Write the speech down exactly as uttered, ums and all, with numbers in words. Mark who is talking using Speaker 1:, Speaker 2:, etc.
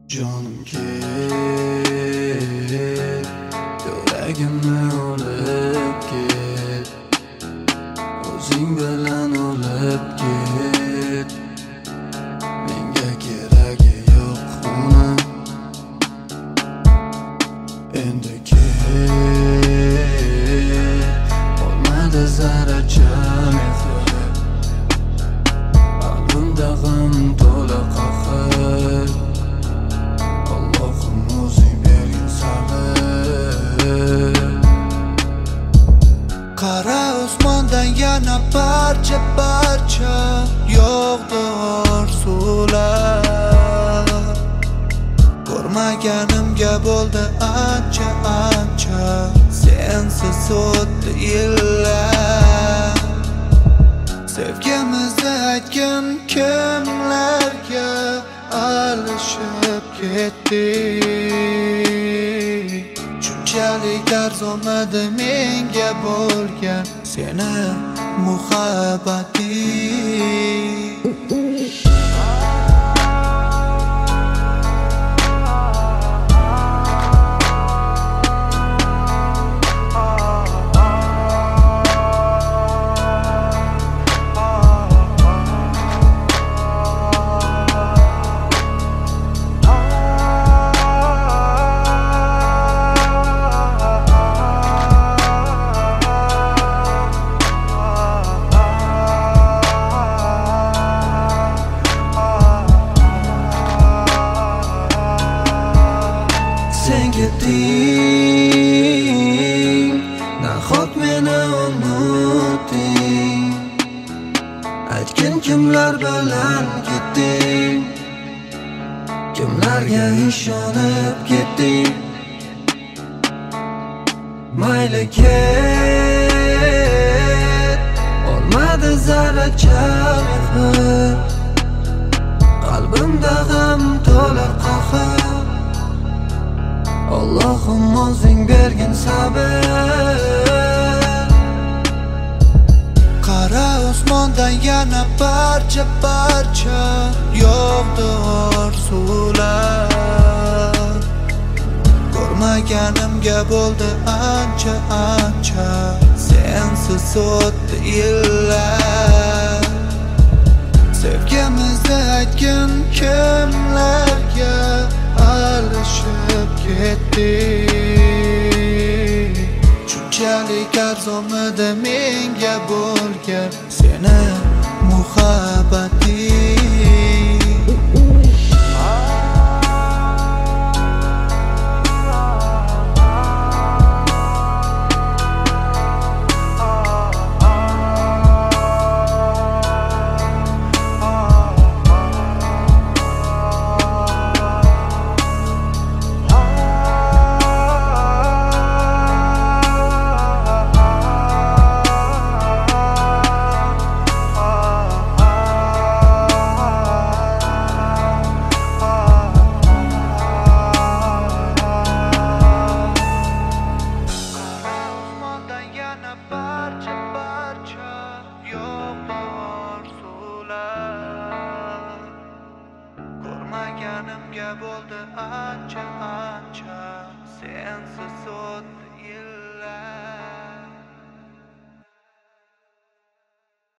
Speaker 1: Canım ket, yuragimni olib ket, o'zing bilan olib ket. Menga keragi yo'q uni, endi ket. Olmadi zarracha mehr, qalbimda g'am to'la qahr. Qara osmondan yana parcha parcha yog'di orzular. Ko'rmaganimga bo'ldi ancha ancha, sensiz o'tdi yillar. Sevgimizni aytgin kimlarga, alishib ketdik. Shunchalik arzonmadi menga bo'lgan seni muhabbating. Sen ketding, nahot meni unutding. Aytgin kimlar bilan ketding, kimlarga ishonib ketding. Mayli ket, olmadi zarracha mehr, qalbimda g'am to'la qahr. Allohim o'zing bergin sabr. Qara osmondan yana parcha parcha yog'di orzular. Ko'rmaganimga bo'ldi ancha ancha, sensiz o'tdi yillar. Sevgimizni aytgin kimlarga, alishib ketdik. Shunchalik arzonmidi menga bo'lgan seni muhabbating. Parcha parcha yog'di orzular. Ko'rmaganimga bo'ldi ancha ancha, sensiz o'tdi